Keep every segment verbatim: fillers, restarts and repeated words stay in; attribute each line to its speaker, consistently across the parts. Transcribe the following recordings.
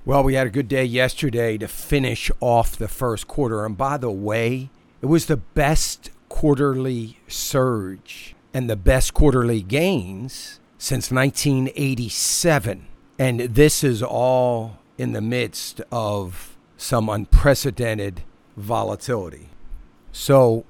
Speaker 1: Well, we had a good day yesterday to finish off the first quarter. And by the way, it was the best quarterly surge and the best quarterly gains since nineteen eighty-seven. And this is all in the midst of some unprecedented volatility. So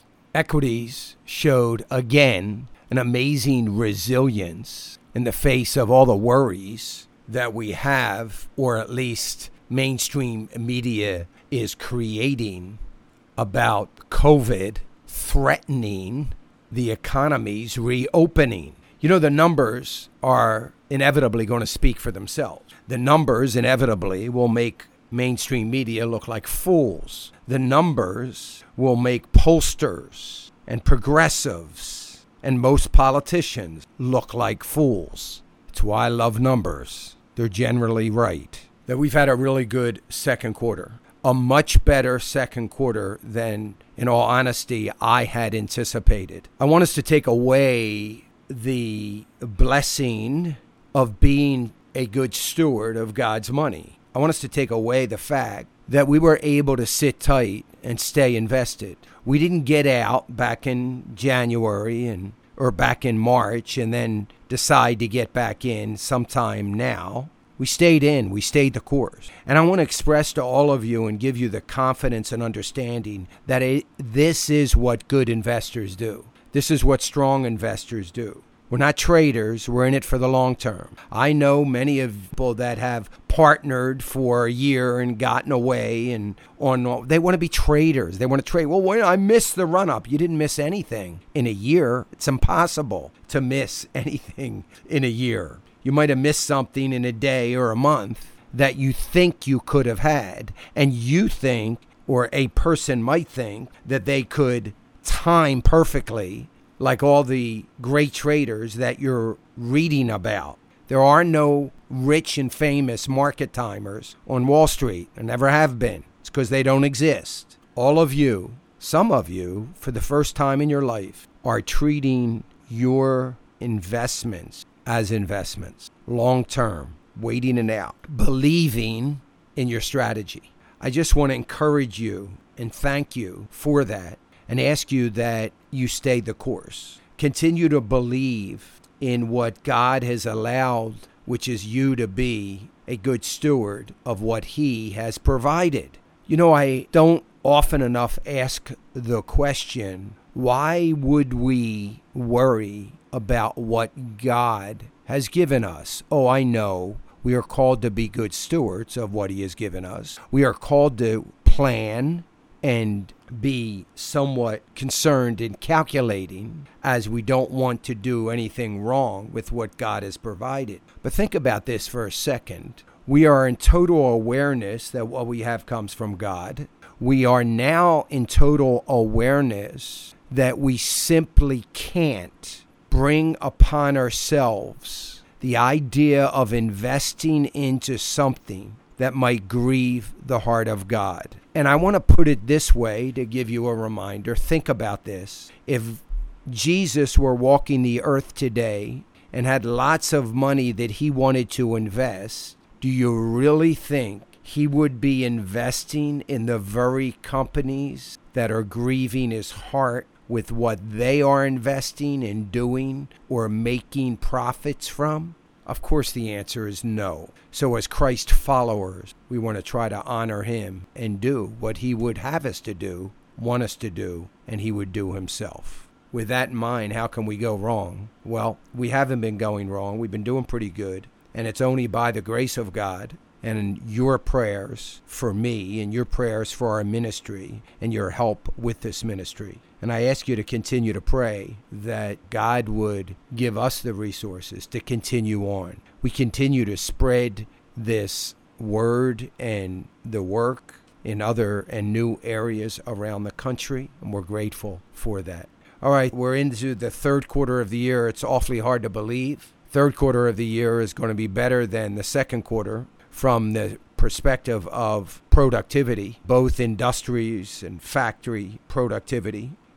Speaker 1: equities showed again an amazing resilience in the face of all the worries that we have, or at least mainstream media is creating about COVID threatening the economy's reopening. You know, the numbers are inevitably going to speak for themselves. The numbers inevitably will make mainstream media look like fools. The numbers will make pollsters and progressives and most politicians look like fools. That's why I love numbers. They're generally right. That we've had a really good second quarter. A much better second quarter than, in all honesty, I had anticipated. I want us to take away the blessing of being a good steward of God's money. I want us to take away the fact that we were able to sit tight and stay invested. We didn't get out back in January and or back in March and then decide to get back in sometime now. We stayed in. We stayed the course. And I want to express to all of you and give you the confidence and understanding that it, this is what good investors do. This is what strong investors do. We're not traders. We're in it for the long term. I know many of people that have partnered for a year and gotten away and on. They want to be traders. They want to trade. Well, wait, I missed the run up. You didn't miss anything in a year. It's impossible to miss anything in a year. You might have missed something in a day or a month that you think you could have had, and you think, or a person might think, that they could time perfectly, like all the great traders that you're reading about. There are no rich and famous market timers on Wall Street. There never have been. It's because they don't exist. All of you, some of you, for the first time in your life, are treating your investments as investments, long term, waiting it out, believing in your strategy. I just want to encourage you and thank you for that and ask you that you stay the course. Continue to believe in what God has allowed, which is you to be a good steward of what He has provided. You know, I don't often enough ask the question, why would we worry about what God has given us? Oh, I know. We are called to be good stewards of what He has given us. We are called to plan and be somewhat concerned and calculating, as we don't want to do anything wrong with what God has provided. But think about this for a second. We are in total awareness that what we have comes from God. We are now in total awareness that we simply can't bring upon ourselves the idea of investing into something that might grieve the heart of God. And I want to put it this way to give you a reminder. Think about this. If Jesus were walking the earth today and had lots of money that He wanted to invest, do you really think He would be investing in the very companies that are grieving His heart with what they are investing and doing or making profits from? Of course, the answer is no. So as Christ followers, we want to try to honor Him and do what He would have us to do, want us to do, and He would do Himself. With that in mind, how can we go wrong? Well, we haven't been going wrong. We've been doing pretty good. And it's only by the grace of God and your prayers for me and your prayers for our ministry and your help with this ministry. And I ask you to continue to pray that God would give us the resources to continue on. We continue to spread this word and the work in other and new areas around the country, and we're grateful for that. All right, we're into the third quarter of the year. It's awfully hard to believe. Third quarter of the year is going to be better than the second quarter from the perspective of productivity, both industries and factory productivity.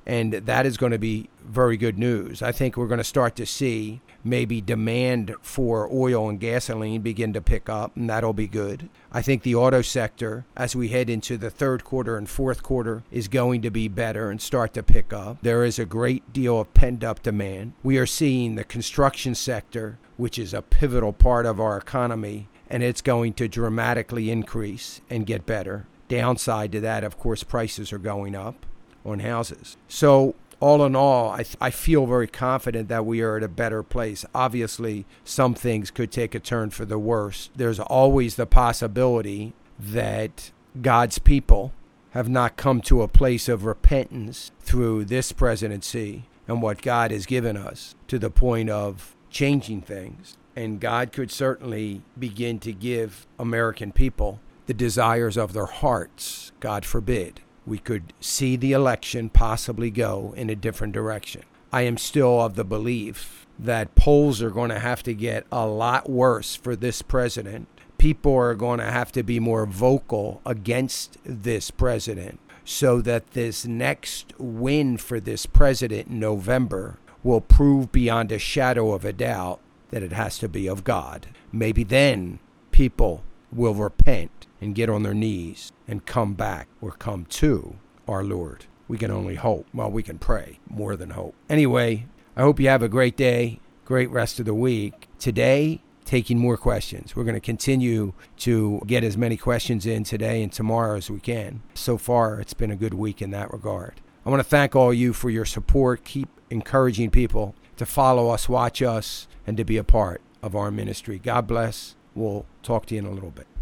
Speaker 1: And that is going to be very good news. I think we're going to start to see maybe demand for oil and gasoline begin to pick up, and that'll be good. I think the auto sector, as we head into the third quarter and fourth quarter, is going to be better and start to pick up. There is a great deal of pent-up demand. We are seeing the construction sector, which is a pivotal part of our economy, and it's going to dramatically increase and get better. Downside to that, of course, prices are going up on houses. So all in all, I, th- I feel very confident that we are at a better place. Obviously, some things could take a turn for the worse. There's always the possibility that God's people have not come to a place of repentance through this presidency and what God has given us to the point of changing things. And God could certainly begin to give American people the desires of their hearts. God forbid we could see the election possibly go in a different direction. I am still of the belief that polls are going to have to get a lot worse for this president. People are going to have to be more vocal against this president so that this next win for this president in November will prove beyond a shadow of a doubt that it has to be of God. Maybe then people will repent and get on their knees and come back or come to our Lord. We can only hope. Well, we can pray more than hope. Anyway, I hope you have a great day, great rest of the week. Today, taking more questions. We're going to continue to get as many questions in today and tomorrow as we can. So far, it's been a good week in that regard. I want to thank all you for your support. Keep encouraging people to follow us, watch us, and to be a part of our ministry. God bless. We'll talk to you in a little bit.